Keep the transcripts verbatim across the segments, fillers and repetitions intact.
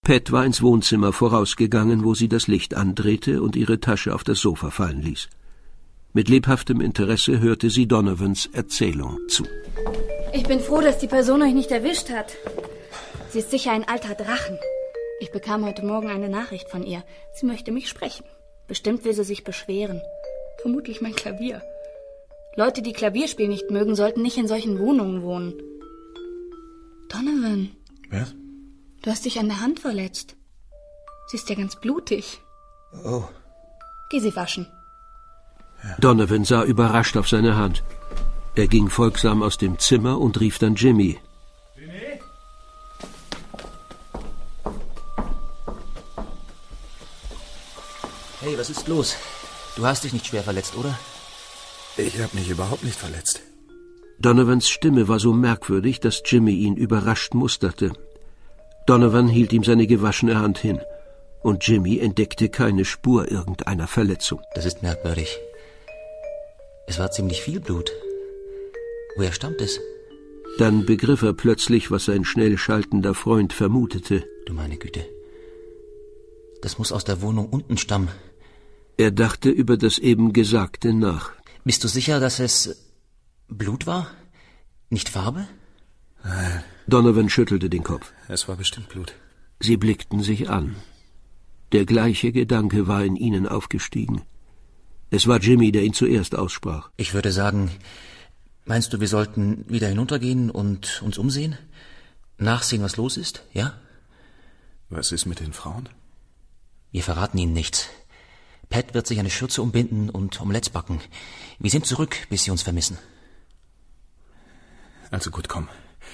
Pat war ins Wohnzimmer vorausgegangen, wo sie das Licht andrehte und ihre Tasche auf das Sofa fallen ließ. Mit lebhaftem Interesse hörte sie Donovans Erzählung zu. Ich bin froh, dass die Person euch nicht erwischt hat. Sie ist sicher ein alter Drachen. Ich bekam heute Morgen eine Nachricht von ihr. Sie möchte mich sprechen. Bestimmt will sie sich beschweren. Vermutlich mein Klavier. Leute, die Klavierspiel nicht mögen, sollten nicht in solchen Wohnungen wohnen. Donovan. Was? Du hast dich an der Hand verletzt. Sie ist ja ganz blutig. Oh. Geh sie waschen. Ja. Donovan sah überrascht auf seine Hand. Er ging folgsam aus dem Zimmer und rief dann Jimmy. Jimmy? Hey, was ist los? Du hast dich nicht schwer verletzt, oder? Ich habe mich überhaupt nicht verletzt. Donovans Stimme war so merkwürdig, dass Jimmy ihn überrascht musterte. Donovan hielt ihm seine gewaschene Hand hin, und Jimmy entdeckte keine Spur irgendeiner Verletzung. Das ist merkwürdig. Es war ziemlich viel Blut. Woher stammt es? Dann begriff er plötzlich, was sein schnell schaltender Freund vermutete. Du meine Güte. Das muss aus der Wohnung unten stammen. Er dachte über das eben Gesagte nach. Bist du sicher, dass es Blut war? Nicht Farbe? Nein. Donovan schüttelte den Kopf. Es war bestimmt Blut. Sie blickten sich an. Der gleiche Gedanke war in ihnen aufgestiegen. Es war Jimmy, der ihn zuerst aussprach. Ich würde sagen, meinst du, wir sollten wieder hinuntergehen und uns umsehen? Nachsehen, was los ist, ja? Was ist mit den Frauen? Wir verraten ihnen nichts. Pat wird sich eine Schürze umbinden und Omelettes backen. Wir sind zurück, bis sie uns vermissen. Also gut, komm.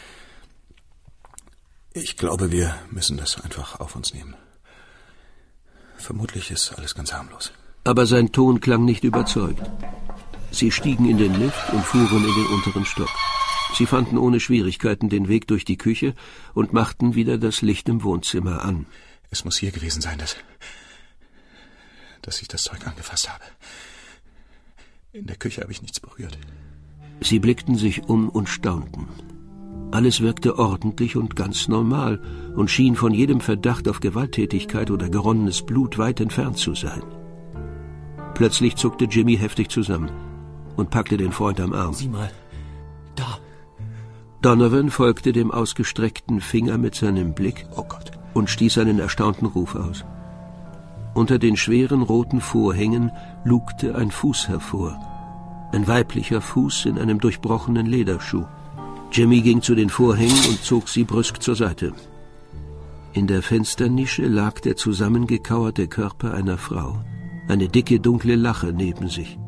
Ich glaube, wir müssen das einfach auf uns nehmen. Vermutlich ist alles ganz harmlos. Aber sein Ton klang nicht überzeugt. Sie stiegen in den Lift und fuhren in den unteren Stock. Sie fanden ohne Schwierigkeiten den Weg durch die Küche und machten wieder das Licht im Wohnzimmer an. Es muss hier gewesen sein, dass, dass ich das Zeug angefasst habe. In der Küche habe ich nichts berührt. Sie blickten sich um und staunten. Alles wirkte ordentlich und ganz normal und schien von jedem Verdacht auf Gewalttätigkeit oder geronnenes Blut weit entfernt zu sein. Plötzlich zuckte Jimmy heftig zusammen und packte den Freund am Arm. Sieh mal, da. Donovan folgte dem ausgestreckten Finger mit seinem Blick oh Gott. und stieß einen erstaunten Ruf aus. Unter den schweren roten Vorhängen lugte ein Fuß hervor. Ein weiblicher Fuß in einem durchbrochenen Lederschuh. Jimmy ging zu den Vorhängen und zog sie brüsk zur Seite. In der Fensternische lag der zusammengekauerte Körper einer Frau, eine dicke, dunkle Lache neben sich.